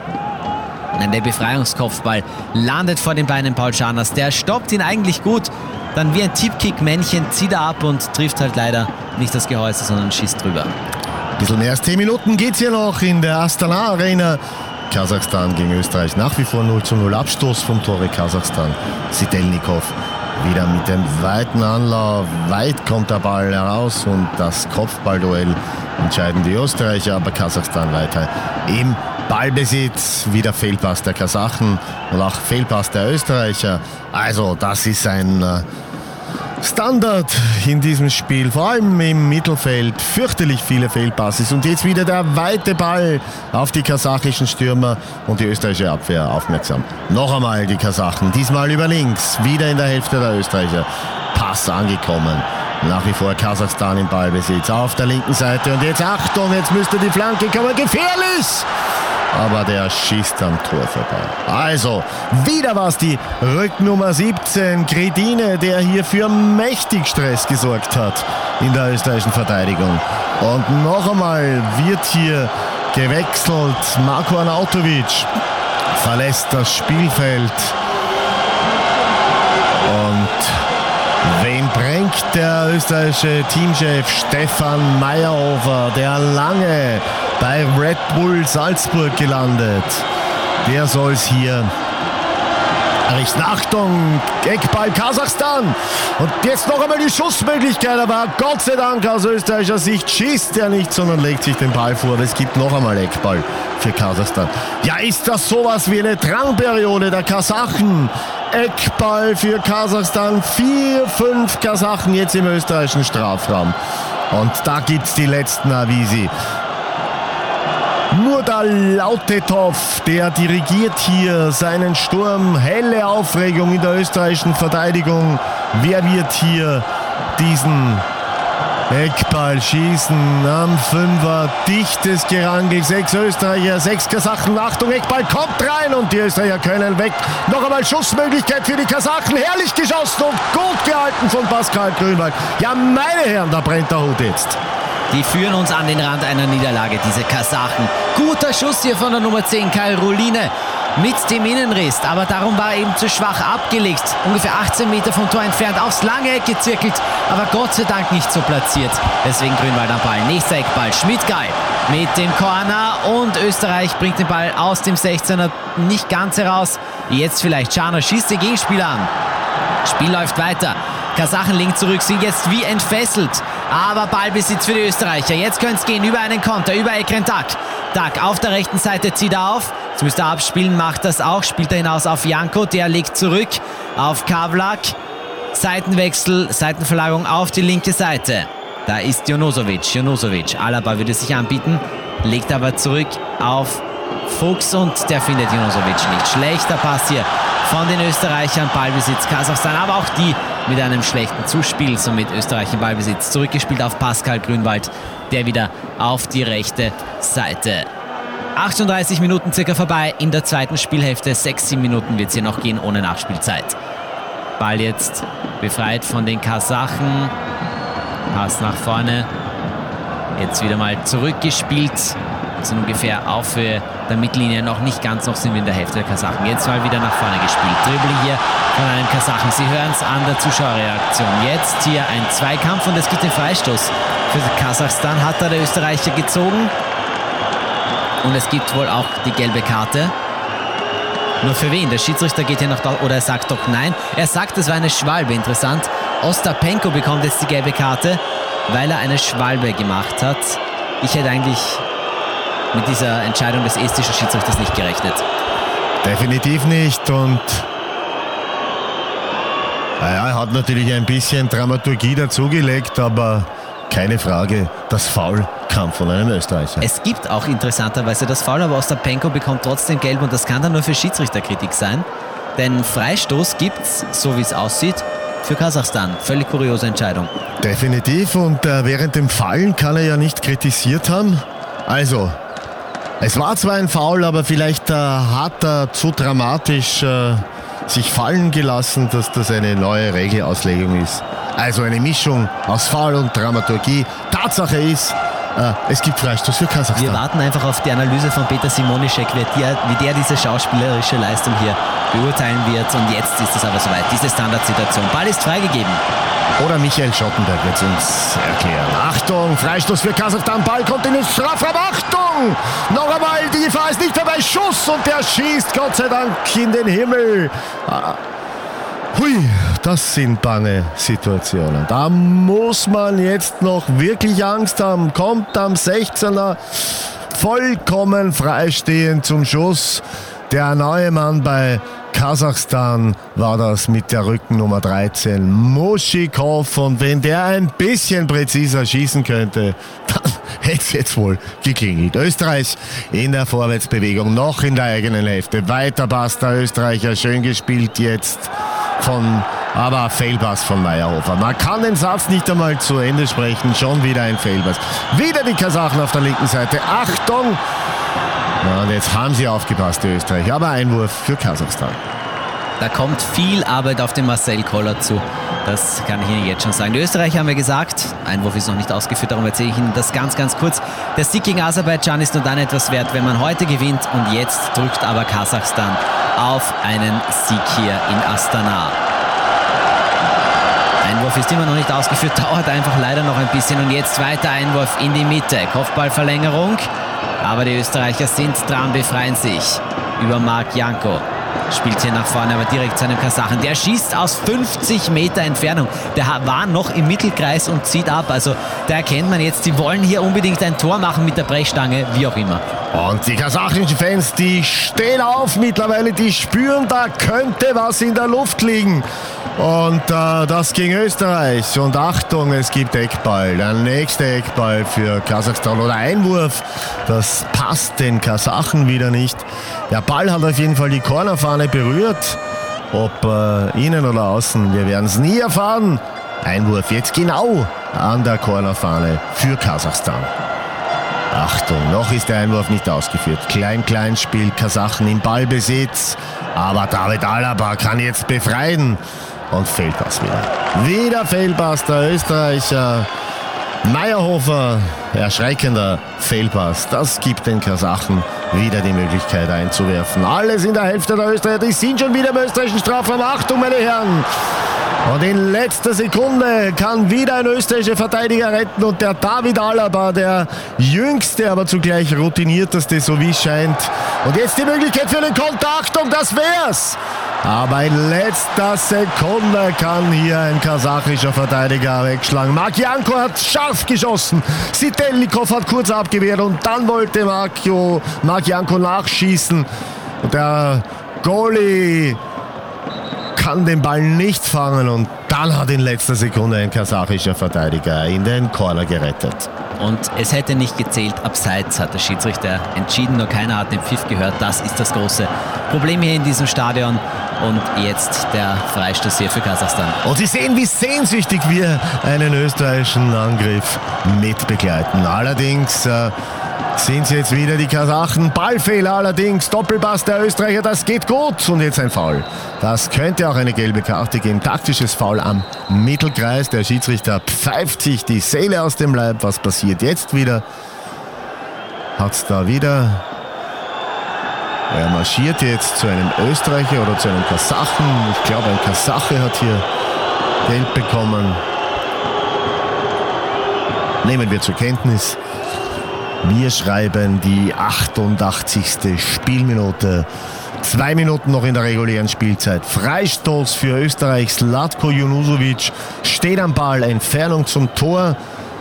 Der Befreiungskopfball landet vor den Beinen Paul Schaners. Der stoppt ihn eigentlich gut. Dann wie ein Tippkick-Männchen zieht er ab und trifft halt leider nicht das Gehäuse, sondern schießt drüber. bisschen mehr als 10 Minuten geht es hier noch in der Astana Arena. Kasachstan gegen Österreich nach wie vor 0:0. Abstoß vom Tore Kasachstan. Sidelnikov wieder mit dem weiten Anlauf. Weit kommt der Ball heraus und das Kopfballduell entscheiden die Österreicher, aber Kasachstan weiter im Ballbesitz. Wieder Fehlpass der Kasachen und auch Fehlpass der Österreicher. Also das ist ein Standard in diesem Spiel, vor allem im Mittelfeld, fürchterlich viele Fehlpasses und jetzt wieder der weite Ball auf die kasachischen Stürmer und die österreichische Abwehr aufmerksam. Noch einmal die Kasachen, diesmal über links, wieder in der Hälfte der Österreicher. Pass angekommen, nach wie vor Kasachstan im Ballbesitz auf der linken Seite und jetzt Achtung, jetzt müsste die Flanke kommen, gefährlich! Aber der schießt am Tor vorbei. Also, wieder was die Rücknummer 17, Gridine, der hier für mächtig Stress gesorgt hat in der österreichischen Verteidigung. Und noch einmal wird hier gewechselt. Marko Arnautovic verlässt das Spielfeld. Und wen bringt der österreichische Teamchef Stefan Meyerhofer, der lange bei Red Bull Salzburg gelandet? Der soll es hier richten. Achtung, Eckball Kasachstan. Und jetzt noch einmal die Schussmöglichkeit, aber Gott sei Dank aus österreichischer Sicht schießt er nicht, sondern legt sich den Ball vor. Es gibt noch einmal Eckball für Kasachstan. Ja, ist das sowas wie eine Drangperiode der Kasachen? Eckball für Kasachstan. 4-5 Kasachen jetzt im österreichischen Strafraum. Und da gibt es die letzten Avisi. Nur der Lautetov, der dirigiert hier seinen Sturm. Helle Aufregung in der österreichischen Verteidigung. Wer wird hier diesen Eckball schießen am Fünfer? Dichtes Gerangel, 6 Österreicher, 6 Kasachen. Achtung, Eckball kommt rein und die Österreicher können weg. Noch einmal Schussmöglichkeit für die Kasachen. Herrlich geschossen und gut gehalten von Pascal Grünwald. Ja, meine Herren, da brennt der Hut jetzt. Die führen uns an den Rand einer Niederlage, diese Kasachen. Guter Schuss hier von der Nummer 10, Kai Ruline, mit dem Innenriss. Aber darum war er eben zu schwach abgelegt. Ungefähr 18 Meter vom Tor entfernt, aufs lange Eck gezirkelt. Aber Gott sei Dank nicht so platziert. Deswegen Grünwald am Ball. Nächster Eckball, Schmidtgay mit dem Corner. Und Österreich bringt den Ball aus dem 16er nicht ganz heraus. Jetzt vielleicht Czarner schießt den Gegenspieler an. Spiel läuft weiter. Kasachen legen zurück, sind jetzt wie entfesselt. Aber Ballbesitz für die Österreicher. Jetzt könnte es gehen über einen Konter, über Ekren Tak. Tak auf der rechten Seite zieht er auf. Jetzt müsste er abspielen, macht das auch. Spielt er hinaus auf Janko, der legt zurück auf Kavlak. Seitenwechsel, Seitenverlagerung auf die linke Seite. Da ist Jonosovic. Alaba würde sich anbieten, legt aber zurück auf Fuchs und der findet Jonosovic nicht. Schlechter Pass hier von den Österreichern. Ballbesitz Kasachstan, aber auch die mit einem schlechten Zuspiel. Somit Österreich im Ballbesitz. Zurückgespielt auf Pascal Grünwald, der wieder auf die rechte Seite. 38 Minuten circa vorbei in der zweiten Spielhälfte. 6-7 Minuten wird es hier noch gehen ohne Nachspielzeit. Ball jetzt befreit von den Kasachen. Pass nach vorne. Jetzt wieder mal zurückgespielt. Sind ungefähr auf Höhe der Mittellinie, noch nicht ganz, noch sind wir in der Hälfte der Kasachen. Jetzt mal wieder nach vorne gespielt. Dribbling hier von einem Kasachen. Sie hören es an der Zuschauerreaktion. Jetzt hier ein Zweikampf und es gibt den Freistoß. Für Kasachstan hat da der Österreicher gezogen. Und es gibt wohl auch die gelbe Karte. Nur für wen? Der Schiedsrichter geht hier noch da, oder er sagt doch nein. Er sagt, es war eine Schwalbe. Interessant. Ostapenko bekommt jetzt die gelbe Karte, weil er eine Schwalbe gemacht hat. Ich hätte eigentlich mit dieser Entscheidung des estischen Schiedsrichters nicht gerechnet. Definitiv nicht. Und naja, er hat natürlich ein bisschen Dramaturgie dazugelegt, aber keine Frage, das Foul kam von einem Österreicher. Es gibt auch interessanterweise das Foul, aber Ostapenko bekommt trotzdem gelb und das kann dann nur für Schiedsrichterkritik sein. Denn Freistoß gibt's, so wie es aussieht, für Kasachstan. Völlig kuriose Entscheidung. Definitiv, und während dem Fallen kann er ja nicht kritisiert haben. Also, es war zwar ein Foul, aber vielleicht hat er zu dramatisch sich fallen gelassen, dass das eine neue Regelauslegung ist. Also eine Mischung aus Foul und Dramaturgie. Tatsache ist, es gibt Freistoß für Kasachstan. Wir warten einfach auf die Analyse von Peter Simonischek, wie der diese schauspielerische Leistung hier beurteilen wird. Und jetzt ist es aber soweit, diese Standardsituation. Ball ist freigegeben. Oder Michael Schottenberg wird es uns erklären. Achtung, Freistoß für Kasachstan, Ball kommt in den Strafraum, Achtung! Noch einmal, die Gefahr ist nicht dabei, Schuss und der schießt Gott sei Dank in den Himmel. Hui, das sind bange Situationen. Da muss man jetzt noch wirklich Angst haben. Kommt am 16er vollkommen freistehend zum Schuss. Der neue Mann bei Kasachstan war das mit der Rückennummer 13, Muschikov. Und wenn der ein bisschen präziser schießen könnte, dann hätte es jetzt wohl geklingelt. Österreich in der Vorwärtsbewegung, noch in der eigenen Hälfte. Weiter Pass der Österreicher, schön gespielt jetzt aber Fehlpass von Meyerhofer. Man kann den Satz nicht einmal zu Ende sprechen, schon wieder ein Fehlpass. Wieder die Kasachen auf der linken Seite, Achtung! Ja, und jetzt haben sie aufgepasst, die Österreicher, aber Einwurf für Kasachstan. Da kommt viel Arbeit auf den Marcel Koller zu. Das kann ich Ihnen jetzt schon sagen. Die Österreicher haben ja gesagt, Einwurf ist noch nicht ausgeführt, darum erzähle ich Ihnen das ganz kurz. Der Sieg gegen Aserbaidschan ist nur dann etwas wert, wenn man heute gewinnt. Und jetzt drückt aber Kasachstan auf einen Sieg hier in Astana. Einwurf ist immer noch nicht ausgeführt, dauert einfach leider noch ein bisschen. Und jetzt weiter Einwurf in die Mitte, Kopfballverlängerung. Aber die Österreicher sind dran, befreien sich über Mark Janko. Spielt hier nach vorne, aber direkt zu einem Kasachen. Der schießt aus 50 Meter Entfernung. Der war noch im Mittelkreis und zieht ab. Also da erkennt man jetzt, sie wollen hier unbedingt ein Tor machen mit der Brechstange, wie auch immer. Und die kasachischen Fans, die stehen auf mittlerweile, die spüren, da könnte was in der Luft liegen. Und das gegen Österreich. Und Achtung, es gibt Eckball. Der nächste Eckball für Kasachstan oder Einwurf. Das passt den Kasachen wieder nicht. Der Ball hat auf jeden Fall die Cornerfahne berührt. Ob innen oder außen, wir werden es nie erfahren. Einwurf jetzt genau an der Cornerfahne für Kasachstan. Achtung, noch ist der Einwurf nicht ausgeführt. Klein spielt Kasachen im Ballbesitz. Aber David Alaba kann jetzt befreien. Und Fehlpass wieder. Wieder Fehlpass der Österreicher. Meyerhofer, erschreckender Fehlpass. Das gibt den Kasachen wieder die Möglichkeit einzuwerfen. Alles in der Hälfte der Österreicher. Die sind schon wieder im österreichischen Strafraum. Achtung, meine Herren. Und in letzter Sekunde kann wieder ein österreichischer Verteidiger retten. Und der David Alaba, der jüngste, aber zugleich routinierteste, so wie es scheint. Und jetzt die Möglichkeit für den Konter. Achtung, das wär's. Aber in letzter Sekunde kann hier ein kasachischer Verteidiger wegschlagen. Mark Janko hat scharf geschossen. Sitelnikov hat kurz abgewehrt und dann wollte Mark Janko nachschießen. Und der Goalie kann den Ball nicht fangen und dann hat in letzter Sekunde ein kasachischer Verteidiger in den Corner gerettet. Und es hätte nicht gezählt, abseits hat der Schiedsrichter entschieden, nur keiner hat den Pfiff gehört. Das ist das große Problem hier in diesem Stadion. Und jetzt der Freistoß hier für Kasachstan. Und Sie sehen, wie sehnsüchtig wir einen österreichischen Angriff mitbegleiten. Allerdings sind es jetzt wieder die Kasachen. Ballfehler allerdings, Doppelpass der Österreicher, das geht gut. Und jetzt ein Foul. Das könnte auch eine gelbe Karte geben. Taktisches Foul am Mittelkreis. Der Schiedsrichter pfeift sich die Seele aus dem Leib. Was passiert jetzt wieder? Hat's da wieder... Er marschiert jetzt zu einem Österreicher oder zu einem Kasachen. Ich glaube, ein Kasache hat hier Geld bekommen. Nehmen wir zur Kenntnis. Wir schreiben die 88. Spielminute. 2 Minuten noch in der regulären Spielzeit. Freistoß für Österreich. Zlatko Junusovic steht am Ball. Entfernung zum Tor.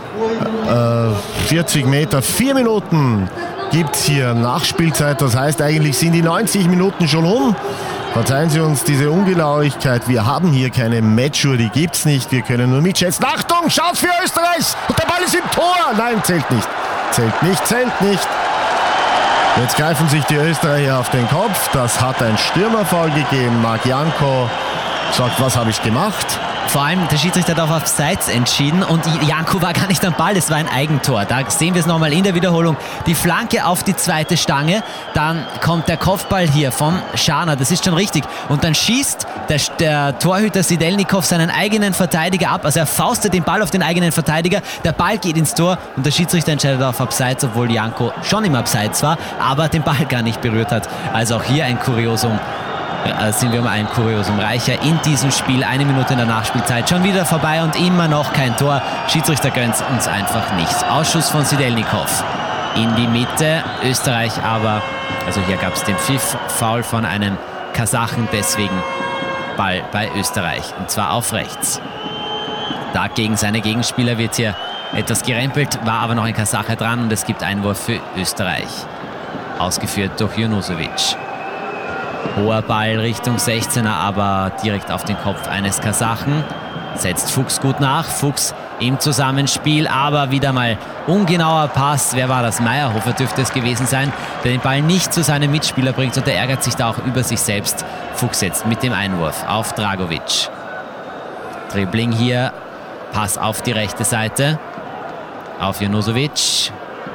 40 Meter. 4 Minuten gibt es hier Nachspielzeit. Das heißt, eigentlich sind die 90 Minuten schon um. Verzeihen Sie uns diese Ungenauigkeit. Wir haben hier keine Matchuhr, die gibt es nicht. Wir können nur mitschätzen. Achtung, Chance für Österreich. Und der Ball ist im Tor. Nein, zählt nicht. Zählt nicht. Jetzt greifen sich die Österreicher auf den Kopf. Das hat ein Stürmerfoul gegeben. Mark Janko sagt, was habe ich gemacht? Vor allem, der Schiedsrichter hat auch auf Abseits entschieden und Janko war gar nicht am Ball, das war ein Eigentor. Da sehen wir es nochmal in der Wiederholung. Die Flanke auf die zweite Stange, dann kommt der Kopfball hier von Scharner, das ist schon richtig. Und dann schießt der Torhüter Sitelnikov seinen eigenen Verteidiger ab, also er faustet den Ball auf den eigenen Verteidiger, der Ball geht ins Tor und der Schiedsrichter entscheidet auf Abseits, obwohl Janko schon im Abseits war, aber den Ball gar nicht berührt hat. Also auch hier ein Kuriosum. sind wir um ein Kuriosum reicher in diesem Spiel. 1 Minute in der Nachspielzeit schon wieder vorbei und immer noch kein Tor. Schiedsrichter gönnt uns einfach nichts. Ausschuss von Sidelnikov in die Mitte. Österreich aber, also hier gab es den Pfiff-Foul von einem Kasachen, deswegen Ball bei Österreich und zwar auf rechts. Da gegen seine Gegenspieler wird hier etwas gerempelt, war aber noch ein Kasache dran und es gibt Einwurf für Österreich. Ausgeführt durch Junusovic. Hoher Ball Richtung 16er, aber direkt auf den Kopf eines Kasachen. Setzt Fuchs gut nach. Fuchs im Zusammenspiel, aber wieder mal ungenauer Pass. Wer war das? Meyerhofer dürfte es gewesen sein, der den Ball nicht zu seinem Mitspieler bringt und der ärgert sich da auch über sich selbst. Fuchs jetzt mit dem Einwurf auf Dragovic. Dribbling hier. Pass auf die rechte Seite. Auf Junusovic.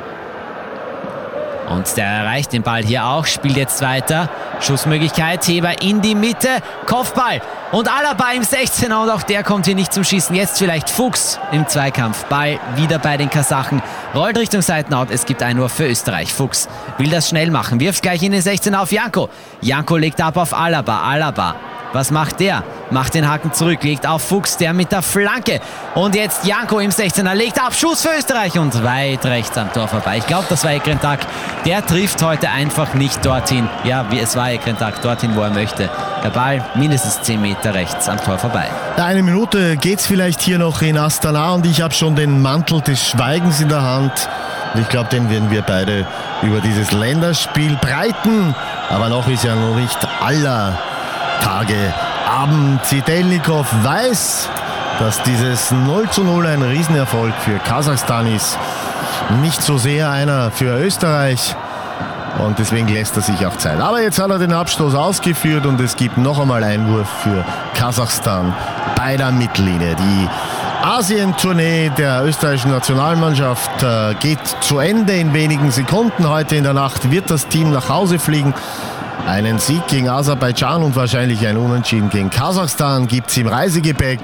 Und der erreicht den Ball hier auch, spielt jetzt weiter. Schussmöglichkeit, Heber in die Mitte, Kopfball und Alaba im 16er und auch der kommt hier nicht zum Schießen. Jetzt vielleicht Fuchs im Zweikampf, Ball wieder bei den Kasachen, rollt Richtung Seitenau, es gibt Einwurf für Österreich. Fuchs will das schnell machen, wirft gleich in den 16er auf Janko. Janko legt ab auf Alaba, Alaba. Was macht der? Macht den Haken zurück, legt auf Fuchs, der mit der Flanke. Und jetzt Janko im 16er, legt ab, Schuss für Österreich und weit rechts am Tor vorbei. Ich glaube, das war Ekrentak. Der trifft heute einfach nicht dorthin. Ja, es war Ekrentak, dorthin, wo er möchte. Der Ball mindestens 10 Meter rechts am Tor vorbei. Eine Minute geht's vielleicht hier noch in Astana und ich habe schon den Mantel des Schweigens in der Hand. Und ich glaube, den werden wir beide über dieses Länderspiel breiten. Aber noch ist ja noch nicht aller Tage Abend. Sidelnikov weiß, dass dieses 0:0 ein Riesenerfolg für Kasachstan ist. Nicht so sehr einer für Österreich. Und deswegen lässt er sich auch Zeit. Aber jetzt hat er den Abstoß ausgeführt und es gibt noch einmal Einwurf für Kasachstan bei der Mittellinie. Die Asien-Tournee der österreichischen Nationalmannschaft geht zu Ende in wenigen Sekunden. Heute in der Nacht wird das Team nach Hause fliegen. Einen Sieg gegen Aserbaidschan und wahrscheinlich ein Unentschieden gegen Kasachstan gibt es im Reisegepäck.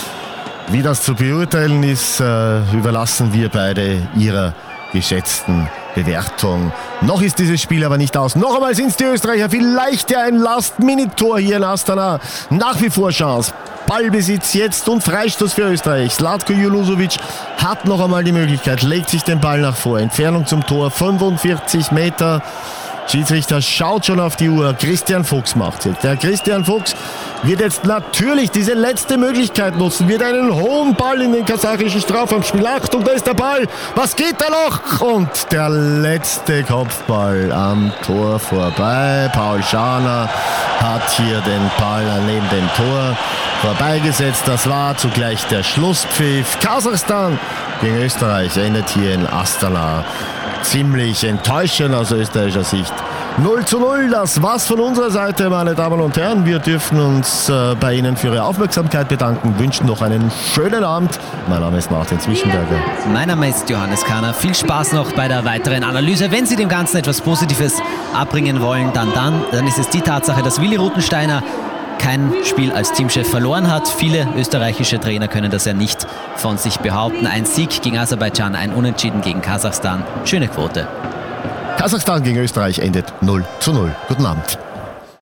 Wie das zu beurteilen ist, überlassen wir beide ihrer geschätzten Bewertung. Noch ist dieses Spiel aber nicht aus. Noch einmal sind es die Österreicher. Vielleicht ja ein Last-Minute-Tor hier in Astana. Nach wie vor Chance. Ballbesitz jetzt und Freistoß für Österreich. Zlatko Junusovic hat noch einmal die Möglichkeit, legt sich den Ball nach vor. Entfernung zum Tor 45 Meter. Schiedsrichter schaut schon auf die Uhr. Christian Fuchs macht jetzt. Der Christian Fuchs wird jetzt natürlich diese letzte Möglichkeit nutzen. Wird einen hohen Ball in den kasachischen Strafraum spielen. Achtung, da ist der Ball. Was geht da noch? Und der letzte Kopfball am Tor vorbei. Paul Scharner hat hier den Ball neben dem Tor vorbeigesetzt. Das war zugleich der Schlusspfiff. Kasachstan gegen Österreich endet hier in Astana. Ziemlich enttäuschend aus österreichischer Sicht. 0:0, das war's von unserer Seite, meine Damen und Herren. Wir dürfen uns bei Ihnen für Ihre Aufmerksamkeit bedanken, wünschen noch einen schönen Abend. Mein Name ist Martin Zwischenberger. Mein Name ist Johannes Kahner. Viel Spaß noch bei der weiteren Analyse. Wenn Sie dem Ganzen etwas Positives abbringen wollen, dann ist es die Tatsache, dass Willi Ruthensteiner kein Spiel als Teamchef verloren hat. Viele österreichische Trainer können das ja nicht von sich behaupten. Ein Sieg gegen Aserbaidschan, ein Unentschieden gegen Kasachstan. Schöne Quote. Kasachstan gegen Österreich endet 0:0. Guten Abend.